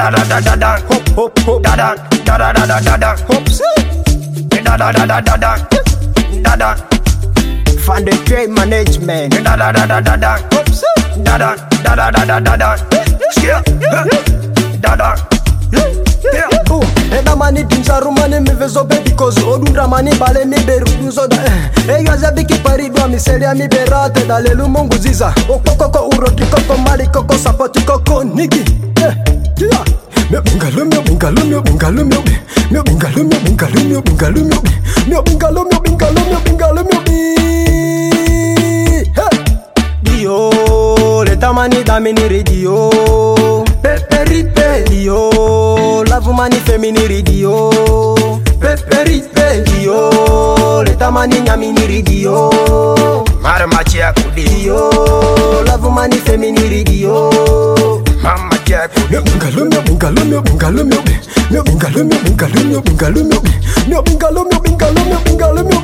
da da da da da. Hop hop hop. Da da da da da da da. Hop see. Da da da da da da. Da da. Find the trade management. Da da da da da da. Hop see. Da da da da da da da da. Skia. Da da. Eda mani dinsaru mani mi vezo baby cause odundra mani bale mi beru nzoda. Eyo zabiki paridwa mi seria mi berate dalelu mungu ziza. Okoko uroti koko mali koko sapoti koko nigi. Meu bingalo, meu bingalo, meu bingalo, meu bingalo, meu bingalo, meu bingalo, meu bingalo, meu bingalo, meu bingalo, meu Dio, leta mani da mini radio. Peperipe Dio, love mani femini radio. Peperipe Dio, leta mani nyamini radio. Mama chia kudi. Dio, love mani femini radio. Mama chia kudi. Meu bingalo, meu bingalo, meu bingalo, meu bingalo, meu bingalo, meu bingalo, meu bingalo, meu bingalo, meu bingalo, meu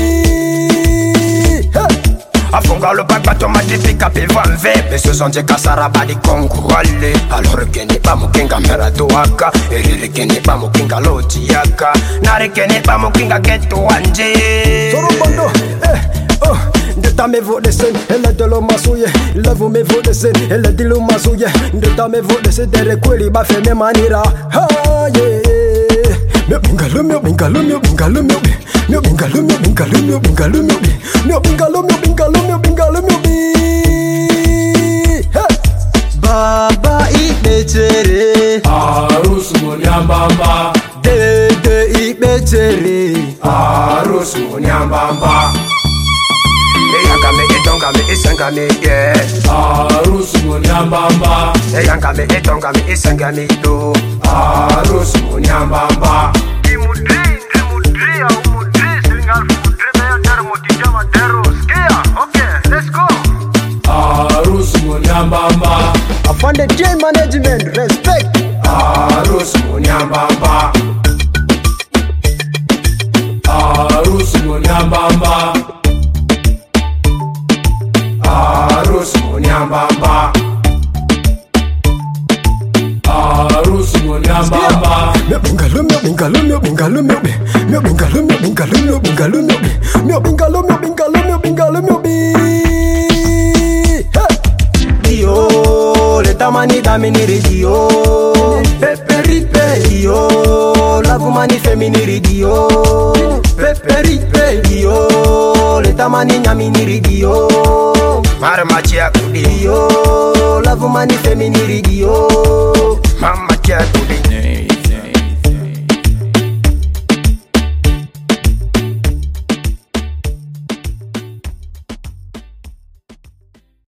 Afunga le bac bateau m'a dit pick up et vanve. Mais ce sont des kasaraba di konkurale. Alors que n'est pas mokinga mera doaka. Et que n'est pas mokinga lotiaka. Nare que n'est pas mokinga geto anje. Soro bondo, oh. Ndeta me vo desen, elle de lo masuye. Love me vo desen, elle de lo masuye. Ndeta me vo desen, dere kweli ba fe me manira. Ha yeah. Meu bingalo, meu bingalo, meu bingalo, meu bingalo, meu bingalo, meu bingalo, meu bingalo, meu bingalo, meu bingalo, meu Baba ibetere, Arusu munyambamba. Dede ibetere, Arusu munyambamba. Eyangame etongame isengame yeah. Arusu munyambamba. Eyangame etongame isengame do. Arusu munyambamba. Arusu munyambamba. I found the J management, respect. Arusu munyambamba. Arusu munyambamba. Arusu munyambamba. Arusu munyambamba. Meu bingalo, meu bingalo, meu bingalo, meu bingalo, meu bingalo, meu bingalo, meu bingalo, meu bingalo, meu bingalo, meu Dio, leta mani da mini radio. Peperipe Dio, love mani femini radio. Peperipe Dio, leta mani nyamini radio. Mama chia kudi. Dio, love mani femini radio.